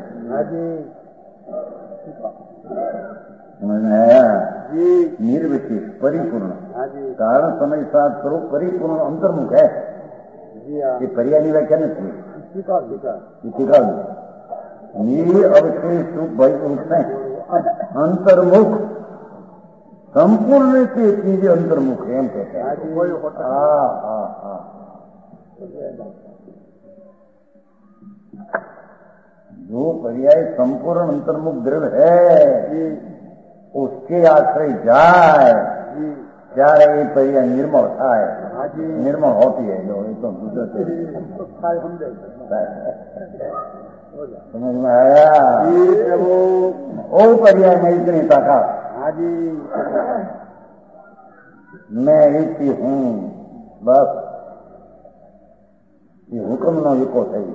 समझ में आया. निर्विशेष परिपूर्ण कारण समय साथ स्वरूप परिपूर्ण अंतर्मुख है. ये पर्यायी व्याख्या नहीं टीका अवशेष रूप भाई रूप में अंतर्मुख संपूर्ण से चीजें अंतर्मुख है एम कहते हैं. हाँ हाँ हाँ जो पर्याय संपूर्ण अंतर्मुख दृढ़ है उसके आश्रय जाए ત્યારે એ पर्याय निर्मल થાય. निर्मल होती है जो ये तो समझ में आया. ओ पर्याय में इतनी ताकत. मैं एक ही हूँ बस ये हुक्म नो एको थई.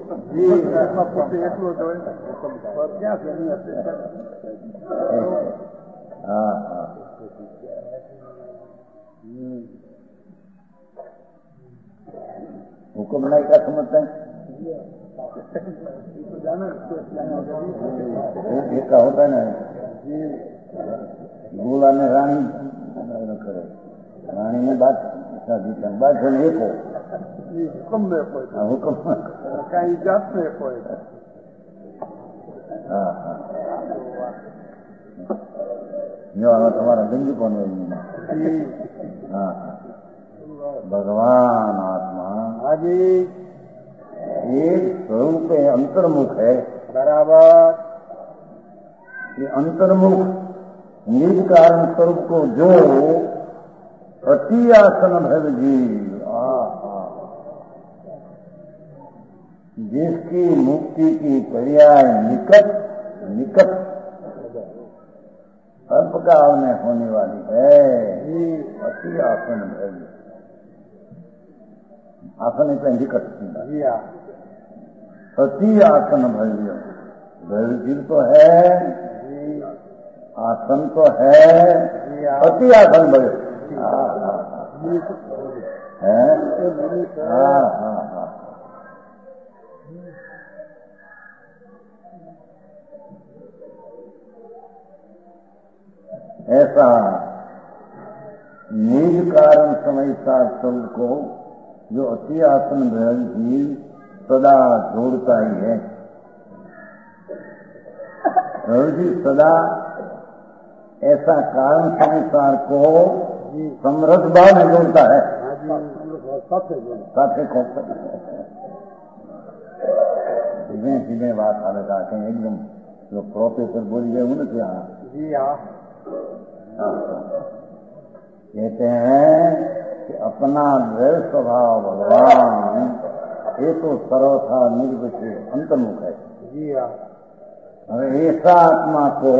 हाँ हाँ हुक्म नहीं क्या समझते हैं. एक का होता है ना गोला ने रानी करे रानी ने बात बात है एक हो हुक्म कहीं जात में कोई. हाँ हाँ जो तुम्हारा बिंदु कौन है. हाँ हाँ भगवान आत्मा एक स्वरूप अंतर्मुख है. बराबर. ये अंतर्मुख निज कारण स्वरूप को जो अति आसन भव जीव जिसकी मुक्ति की पर्याय निकट निकट अल्पकाल में होने वाली है. अति आसन भव आसन એટલે નિકટ. अति आसन भव्य भव्य तो है आसन तो है अति आसन भव्य है. हाँ हाँ हाँ ऐसा निज कारण समय शास्त्र को जो अति आसन भ्रंशी सदा जोड़ता ही है. भ्रंशी सदा ऐसा कारण संसार को समरस भाव में जोड़ता है. साथे सीधे सीधे बात आने का कहीं एकदम जो प्रोफेसर बोल गए उन्हें क्या कहते हैं कि अपना द्वैत स्वभाव भगवान ये तो सर्वथा निर्विशेष अंतर्मुख है. ऐसा आत्मा को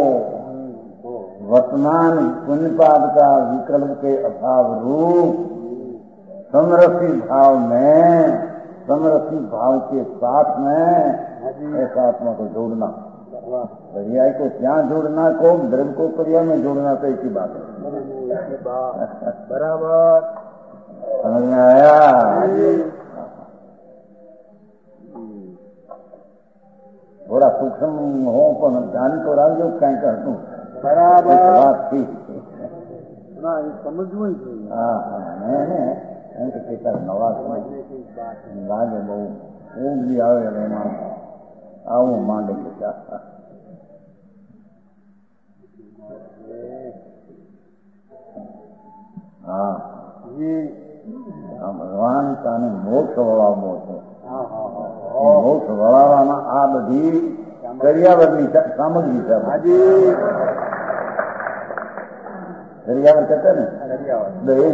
वर्तमान पुण्यपाद का विकल्प के अभाव रूप समरसी भाव में समरसी भाव के साथ में ऐसा आत्मा को जोड़ना. पर्याय को क्या जोड़ना को द्रव्य को पर्याय में जोड़ना तो एक ही बात है. बराबर समझ में आया. थोड़ा सूक्ष्म हो पर जानी तो राजो कहीं कहतू बराबर बात थी समझવું જોઈએ. हाँ हाँ मैंने એમ કે કહેતા નવા લાગે બહુ ઊંઘ બી આવે હવે એમાં આવું માંડે કે हाँ ભગવાન તને મોક્ષ વળાવવો છે. મોક્ષ વળાવવામાં આ બધી કરિયાવરની સામગ્રી છે. કરિયાવર કહેતા ને દહેજ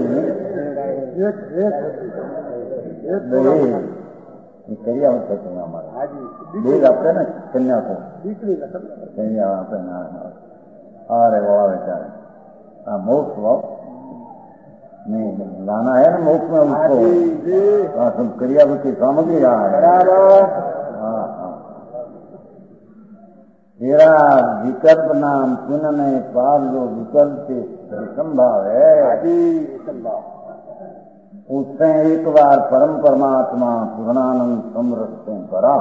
કરિયાવર થતું અમારે દહેજ આપે ને કન્યા को કન્યા આપે अरे वळावे ત્યારે આ મોક્ષ ભાવ नहीं लाना है ना मोक्ष में उसको. हाँ सब क्रियावृत्ति सामग्री रहा है. हाँ हाँ तेरा विकल्प नाम सुनने पार जो विकल्प से संभाव है उससे एक बार परम परमात्मा पूर्णानंद समरसते करा.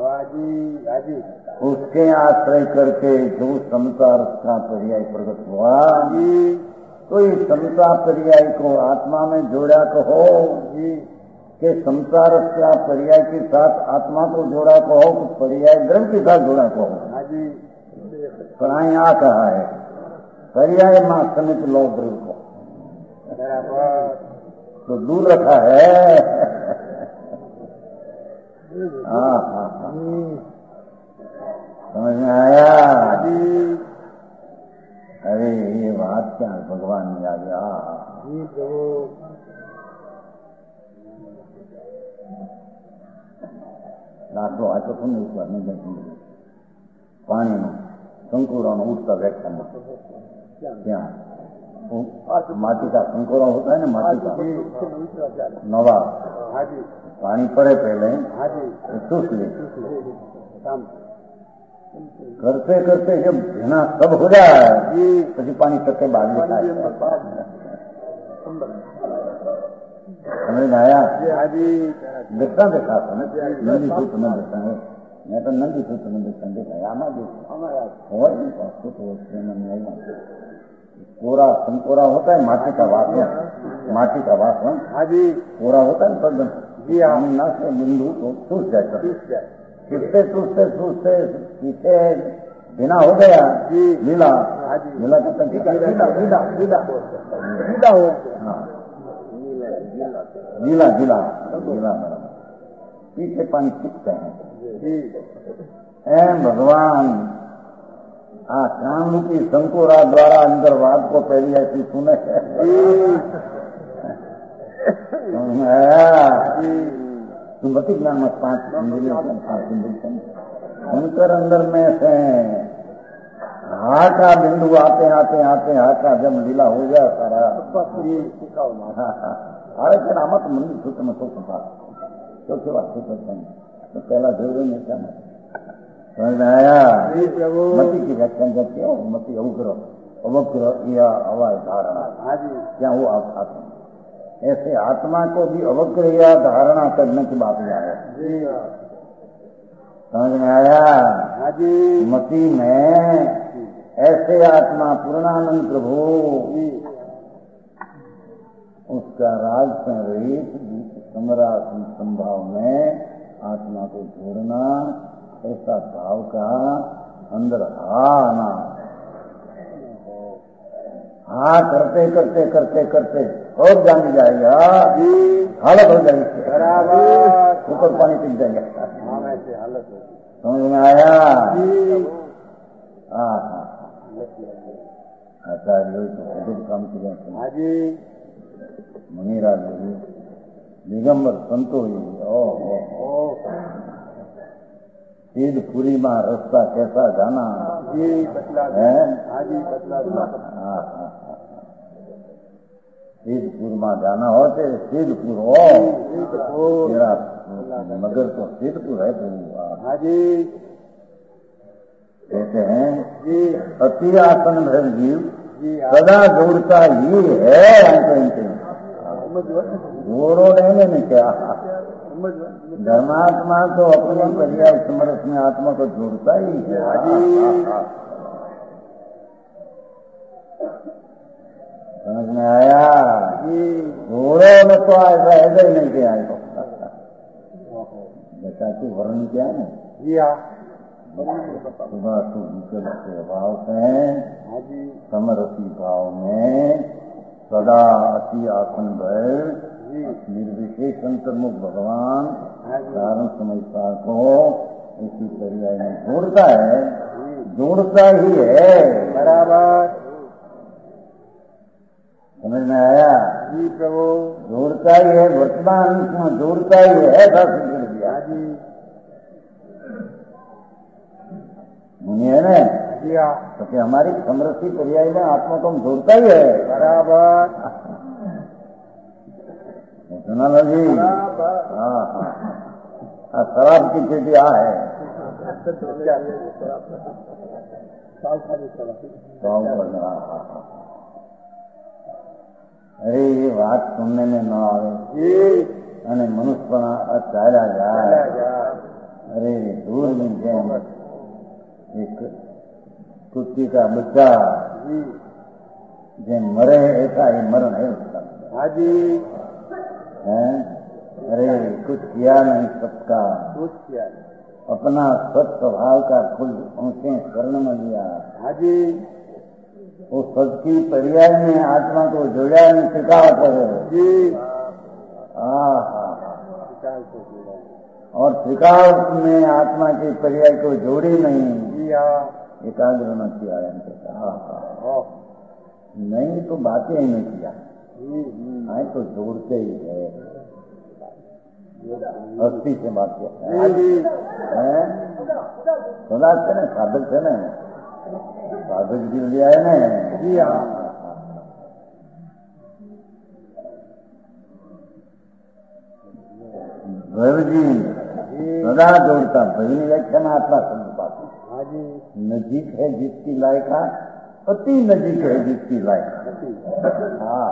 उसके आश्रय करके जो संसार का पर्याय प्रकट हुआ तो इस समता पर्याय को आत्मा में जोड़ा कहो कि संसार का पर्याय के साथ आत्मा को जोड़ा कहो तो पर्याय द्रव्य के साथ जोड़ा कहो. पर यहाँ कहा है पर्याय मां समित लो द्रव्य को तो दूर रखा है. हाँ हाँ समझ में आया. अरे ये बात क्या भगवान ने आ गया. લાખો આ તો નહીં પાણીનો સંકુરાનો ઉઠતા વ્યાખ્યાનમાં ત્યાં माटी का संकोरा होता है ना, माटी का नवा पानी पड़े पहले सूख ले. करते करते जब भेना सब हो जाए પછી पानी टके बाद में समझ में आया. देखता देखा नंदी सूत्र में देखा है. मैं तो नंदी सूत्र में देखा आमा पूरा संकोरा होता है माटी का वासन. माटी का वासन पूरा होता है एकदम ना से बिंदु तो सूख जाए. किससे सूखते सूखते पीछे बिना हो गया लीला. लीला का गीला गीला गीला गीला हो. हाँ गीला गीला गीला पीछे पानी खींचते हैं. भगवान कान रूपी संकोरा द्वारा अंदर बात को पहली ऐसी सुने सुमति ज्ञान में 5 इंद्रियों उनकर अंदर में से हाथ का बिंदु आते आते आते हाथ का जब लीला हो गया सारा अरे फिर आमा तो मंदिर सूत्र में तो क्योंकि बात सूत्र तो पहला जरूरी नहीं क्या समझ में आया. मति की व्याख्या करते हो. मति अवग्रह अवग्रह या अवाय धारणा क्या वो आत्मा. ऐसे आत्मा को भी अवग्रह या धारणा करने की बात आया. समझ में आया. मति में ऐसे आत्मा पूर्णानंद प्रभु उसका राज संरहित समरा संभाव में आत्मा को जोड़ना ऐसा भाव का अंदर आना. हाँ करते करते करते करते और जान जाएगा हालत हो जाएगी ऊपर पानी पी जाएगा. समझ में आया. हाँ हाँ अच्छा जो काम किया मुनिराज दिगंबर संतो सीधपुरी में रास्ता कैसा जाना है. सीधपुर में जाना हो तो सीधपुर हो तेरा मगर तो सीधपुर है तो कहते हैं अति आसन भर जीव सदा जोड़ता ही है. जोड़ो नहीं क्या धर्मात्मा तो अपने पर्याय समरस में आत्मा को जोड़ता ही है. समझ में आया. जोड़ो में तो ऐसा ऐसा ही नहीं किया तो जैसा कि वर्ण क्या है सुबह के भाव से समरसी भाव में सदा अति आसन भय निर्विशेष अंतर्मुख भगवान कारण समझता को इसी पर्याय में जोड़ता है, जोड़ता ही है। बराबर समझ में आया? जी प्रभु, जोड़ता ही है, वर्तमान में जोड़ता ही है, ऐसा सिद्ध कर दिया जी है ना। दिया तो कि हमारी समृद्धि पर्याय में आत्मा को हम जोड़ता ही है। बराबर सुना लो जी। बराबर हाँ हाँ, शराब की चीटी आ है। अरे ये बात सुनने में न आवे અને મનુષ્યપણા ચાલ્યા જાય। अरे दूर में जेम एक कुत्ती का बच्चा जेम मरे ऐसा ही मरण है उसका। हाँ जी है? अरे कुछ किया नहीं सबका, कुछ किया अपना सत स्वभाव का फूल ऊंचे स्वर्ण में लिया। हाँ जी वो सत की पर्याय में आत्मा को जोड़ा नहीं टिकाव करे जी और त्रिकाल में आत्मा की पर्याय को जोड़ी नहीं। जी हाँ एकाग्र न किया नहीं तो बातें ही नहीं किया, आए तो जोड़ते ही है। अस्थि से बात किया है सदा से न साधक थे न, साधक जी लिया है न। जी हाँ भैर जी सदा जोड़ता। भैरवी व्याख्या में आत्मा शब्द पाता। हाँ जी नजीक है जिसकी लायका, अति नजीक है जिसकी लायका। हाँ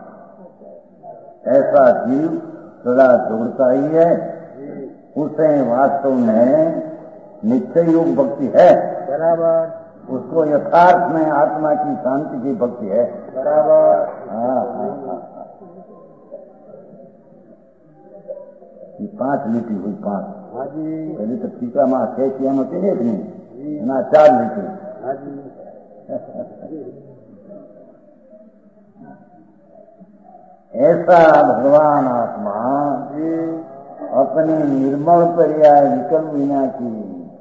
ऐसा जीव सदा जोड़ता ही है। उसे वास्तव में निश्चय योग भक्ति है। बराबर उसको यथार्थ में आत्मा की शांति की भक्ति है। बराबर हाँ हाँ हाँ। ये 5 लिटी हुई 5। हाँ जी पहले तो टीका माँ 6 किया होती नहीं इतनी ना 4 लिटी। हाँ जी ऐसा भगवान आत्मा अपनी निर्मल पर्याय विकल्प विना की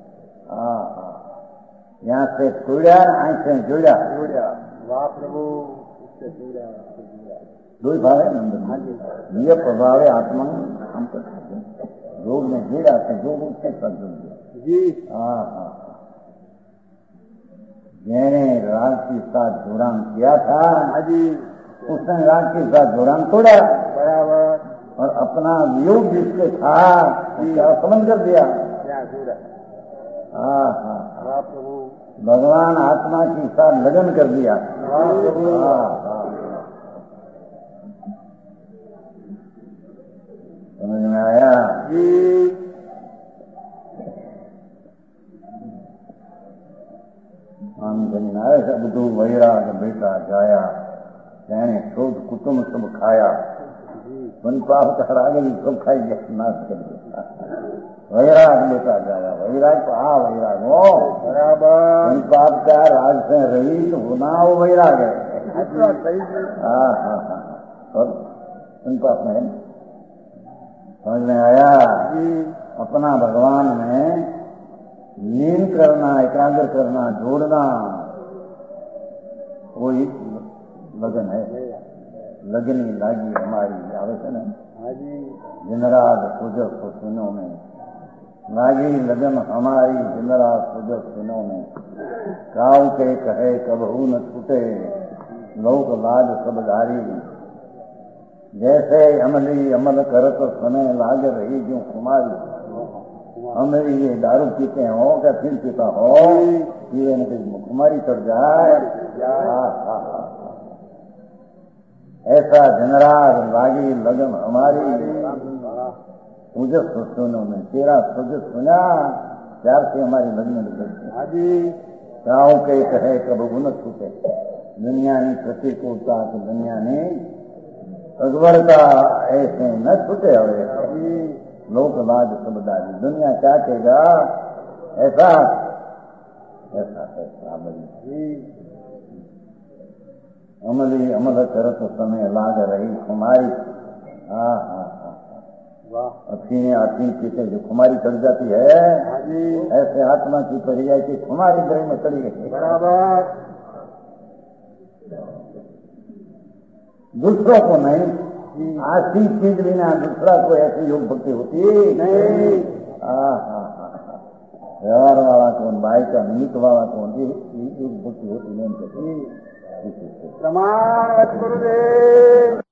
यहाँ से तोड़ा आई से जोड़ा। वाह प्रभु इससे जोड़ा दो ही भाव है नंदन। ये प्रभाव है आत्मा हम कर सकते हैं। योग में जोड़ा से योग उसके साथ जुड़ गया। जी हाँ हाँ मैंने राग के साथ जोड़ान किया था। हाँ जी उसने राग के साथ जोड़ान तोड़ा बराबर और अपना वियोग जिसके था उसका समन कर दिया। क्या जोड़ा हाँ हाँ वाह प्रभु भगवान आत्मा के साथ लगन कर दिया। वाह प्रभु हाँ हाँ समझ में आया? जी આમ કરીને આવે છે બધું વૈરાગ બેટા જાયા તેને શોધ કુટુંબ સબ ખાયા વનપાપ કરાગેલી સબ ખાઈ ગયા નાશ કરી દીધા। वैराग बेटा जाया वैराग तो वैराग हो बराबर वनपाप का राग से रहित होना वो वैराग है। हाँ हाँ हाँ और वनपाप में समझ में आया? अपना भगवान में लीन करना, एकाग्र करना, जोड़ना वो एक लगन है। लगनी लागी हमारी आवश्यक है। दिन रात पूजक सुनो में लागी लगन हमारी दिन रात पूजक सुनो में। काव के कहे कबहू न छूटे लोक लाज सब धारी। जैसे अमली अमल करत समय लाग रही जो कुमारी। हमें ये दारू पीते हो क्या फिर पीता हो पीवे न कहीं कुमारी चढ़ जाए। ऐसा जनराग लागी लगन हमारी पूजक सुनो में। तेरा पूजक सुना प्यार से हमारी लगन निकलती। गाँव के कहे कब न छूटे दुनिया ने प्रतिकूलता की दुनिया ने अकबरता ऐसे न छूटे। और लोक लाज सबदारी दुनिया क्या कहेगा ऐसा ऐसा ऐसा अमली अमल चरत समय लाग रही खुमारी। हाँ हाँ हाँ, वाह अफीने अफीन पीते जो खुमारी चढ़ जाती है, हाँ जी ऐसे आत्मा की पड़ जाए कि खुमारी ग्रह में चढ़ी गई। बराबर दूसरों को नहीं, आशी चीज बिना दूसरा को ऐसी योग भक्ति होती नहीं। हाँ हाँ हाँ हाँ, व्यवहार वाला कौन, भाई का निमित्त वाला कौन, ये योग भक्ति होती नहीं। प्रमाण गुरुदेव।